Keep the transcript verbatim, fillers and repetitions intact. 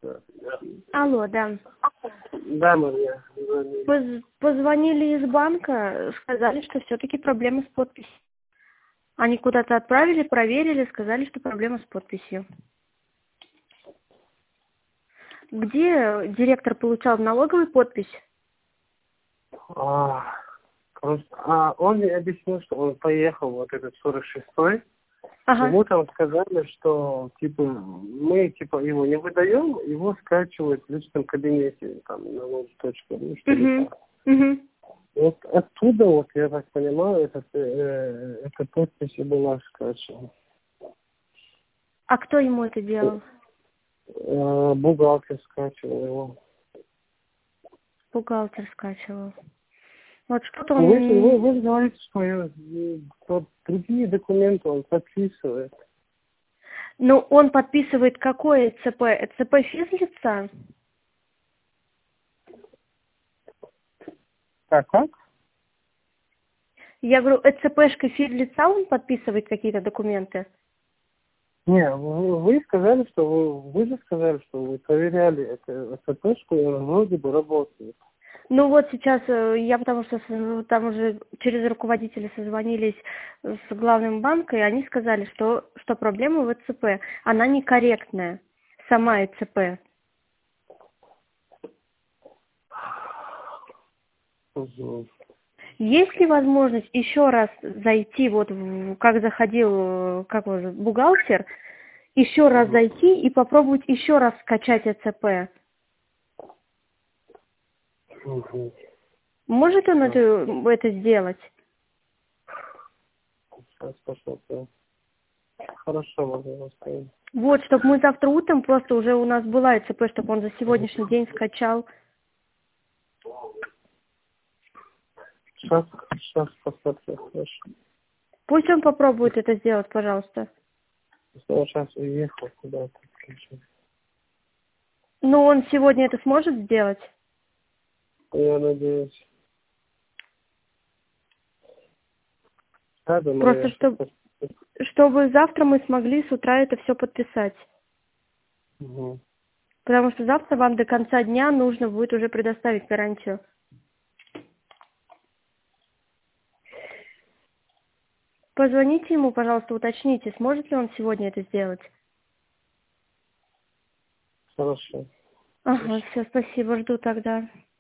Алло, да. Да, Мария. Поз- позвонили из банка, сказали, что все-таки проблема с подписью. Они куда-то отправили, проверили, сказали, что проблема с подписью. Где директор получал налоговую подпись? А, просто, а он мне объяснил, что он поехал, вот этот сорок шестой. Ага. Ему там сказали, что типа мы типа его не выдаем, его скачивают в личном кабинете, там, на вот точку, ну, что ли Угу. так. Угу. Вот оттуда, вот я так понимаю, этот, э, эта подпись и была скачана. А кто ему это делал? Э, бухгалтер скачивал его. Бухгалтер скачивал. Вот что-то Вы, же- вы, он... вы же говорите, что я, э, вот другие документы он подписывает. Ну, он подписывает какое ЦП? Это ЦП физлица? Так, как? Я говорю, ЭЦПшкой физлица он подписывает какие-то документы? Не, вы, вы сказали, что вы, вы же сказали, что вы проверяли это СПшку, и она вроде бы работает. Ну вот сейчас э, я потому что с- там уже через руководителя созвонились с главным банком, и они сказали, что, что проблема в ЭЦП. Она некорректная, сама ЭЦП. Угу. Есть ли возможность еще раз зайти, вот в- как заходил э, как его зовут, бухгалтер, еще раз Угу. зайти и попробовать еще раз скачать ЭЦП? Угу. Может он это, Хорошо. это сделать? Сейчас посмотрим. Хорошо, можно оставить. Вот, чтобы мы завтра утром просто уже у нас была ЭЦП, чтобы он за сегодняшний день скачал. Сейчас, сейчас посмотрим. Хорошо. Пусть он попробует это сделать, пожалуйста. Я сейчас уехал куда-то. Но он сегодня это сможет сделать? Я надеюсь. Да, думаю, Просто я сейчас чтобы, чтобы завтра мы смогли с утра это все подписать. угу. Потому что завтра вам до конца дня нужно будет уже предоставить гарантию. Позвоните ему, пожалуйста, уточните, сможет ли он сегодня это сделать. Хорошо. Ага, все, спасибо, жду тогда.